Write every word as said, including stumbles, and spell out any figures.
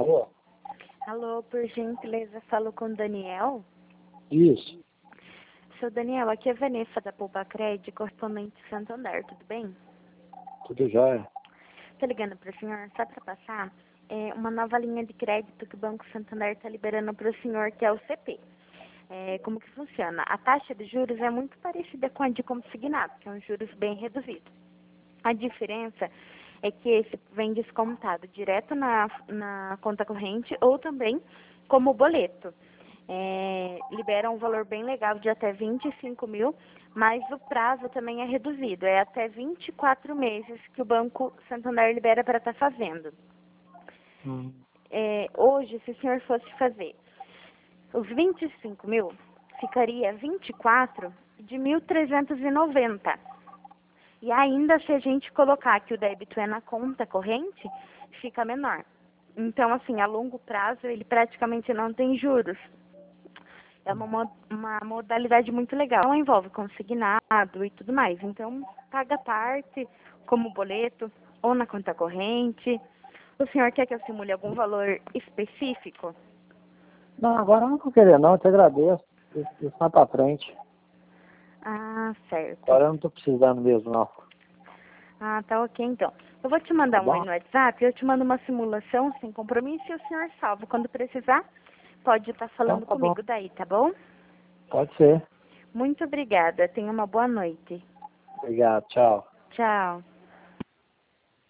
Alô? Alô, por gentileza, falo com o Daniel. Isso, Seu Daniel, aqui é a Vanessa da Poupa Cred, correspondente de Santander, tudo bem? tudo jóia. Tô ligando para o senhor só para passar é, uma nova linha de crédito que o Banco Santander está liberando para o senhor, que é o C P. É, como que funciona? A taxa de juros é muito parecida com a de consignado, que é um juros bem reduzido. A diferença é que esse vem descontado direto na, na conta corrente ou também como boleto. É, libera um valor bem legal de até vinte e cinco mil, mas o prazo também é reduzido, é até vinte e quatro meses que o Banco Santander libera para estar fazendo. Hum. É, hoje, se o senhor fosse fazer os vinte e cinco mil, ficaria vinte e quatro de mil trezentos e noventa. E ainda se a gente colocar que o débito é na conta corrente, fica menor. Então, assim, a longo prazo ele praticamente não tem juros. É uma, mo- uma modalidade muito legal. Não envolve consignado e tudo mais. Então, paga parte como boleto ou na conta corrente. O senhor quer que eu simule algum valor específico? Não, agora eu não tô querendo não, eu te agradeço. Isso, isso vai pra frente. Ah, certo. Agora eu não tô precisando mesmo, não. Ah, tá ok então. Eu vou te Tá mandar um oi bom? no WhatsApp, eu te mando uma simulação sem compromisso e o senhor salva. Quando precisar, pode estar Então falando tá bom. comigo daí, tá bom? Pode ser. Muito obrigada. Tenha uma boa noite. Obrigado, tchau. Tchau.